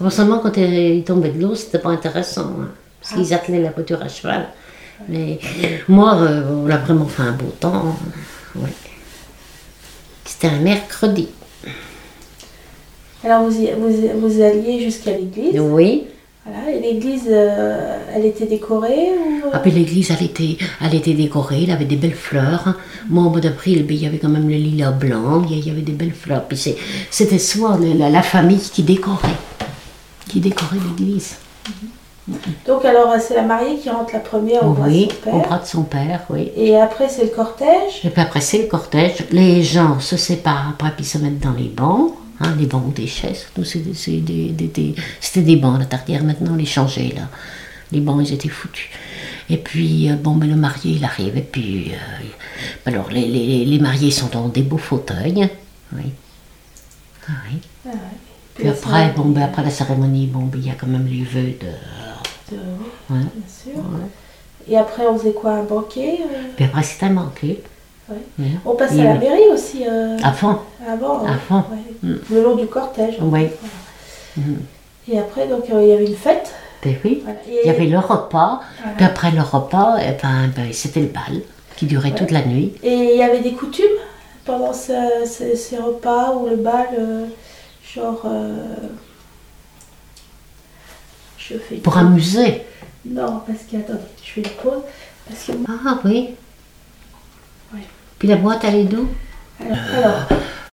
Seulement quand il tombait de l'eau, c'était pas intéressant, hein, parce qu'ils attelaient la voiture à cheval. Mais moi, on a vraiment fait un beau temps. Oui. C'était un mercredi. Alors vous alliez jusqu'à l'église. Oui. Voilà. Et l'église, elle était décorée ou... Ah, puis l'église, elle était décorée, elle avait des belles fleurs. Moi, au mois d'avril, il y avait quand même le lilas blanc, il y avait des belles fleurs. Puis c'était soit la famille qui décorait l'église. Donc alors c'est la mariée qui rentre la première au bras de son père. Au bras de son père, oui. Et après c'est le cortège. Et puis après c'est le cortège. Les gens se séparent après puis se mettent dans les bancs. Hein, les bancs ou des chaises. C'était des bancs à la Tardière. Maintenant on les changeait là. Les bancs ils étaient foutus. Et puis le marié il arrive et puis alors les mariés sont dans des beaux fauteuils. Oui. Ah, oui. Ah, ouais. Puis après après la cérémonie il y a quand même les vœux de. Oui, Ouais. bien sûr. Ouais. Et après, on faisait quoi? Un banquet Puis après, c'était un banquet. Ouais. Ouais. On passait à la mairie aussi. Avant. Avant. Avant. Ouais. Le long du cortège. Oui. Voilà. Et après, donc, il y avait une fête. Ben oui. Voilà. Il y avait le repas. Voilà. Puis après le repas, c'était le bal qui durait toute la nuit. Et il y avait des coutumes pendant ces repas ou le bal, genre... je fais Pour amuser. Non, parce que, attendez, je fais une pause. Parce que... Ah oui. Ouais. Puis la boîte, elle est d'où? Alors,